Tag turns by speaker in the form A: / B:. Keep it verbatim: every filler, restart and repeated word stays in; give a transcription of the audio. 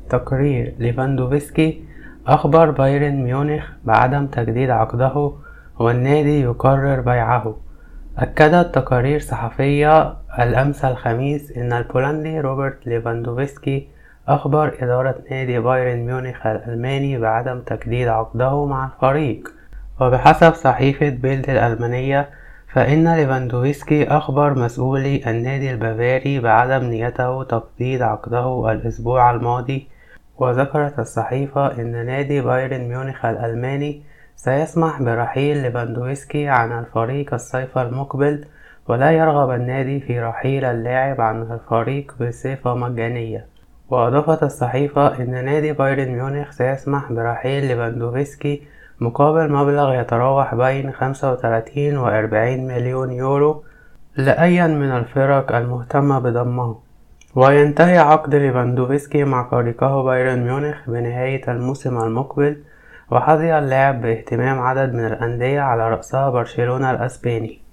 A: تقرير ليفاندوفسكي. أخبر بايرن ميونخ بعدم تجديد عقده والنادي يقرر بيعه. أكدت تقارير صحفية الأمس الخميس أن البولندي روبرت ليفاندوفسكي أخبر إدارة نادي بايرن ميونخ الألماني بعدم تجديد عقده مع الفريق. وبحسب صحيفة بيلد الألمانية، فإن ليفاندوفسكي أخبر مسؤولي النادي البافاري بعدم نيته تجديد عقده الأسبوع الماضي. وذكرت الصحيفة أن نادي بايرن ميونخ الألماني سيسمح برحيل ليفاندوفسكي عن الفريق الصيف المقبل، ولا يرغب النادي في رحيل اللاعب عن الفريق بصفة مجانية. وأضافت الصحيفة أن نادي بايرن ميونخ سيسمح برحيل ليفاندوفسكي مقابل مبلغ يتراوح بين خمسة وثلاثين وأربعين مليون يورو لأي من الفرق المهتمة بضمه. وينتهي عقد ليفاندوفسكي مع فريقه بايرن ميونخ بنهاية الموسم المقبل، وحظي اللاعب باهتمام عدد من الأندية على رأسها برشلونة الأسباني.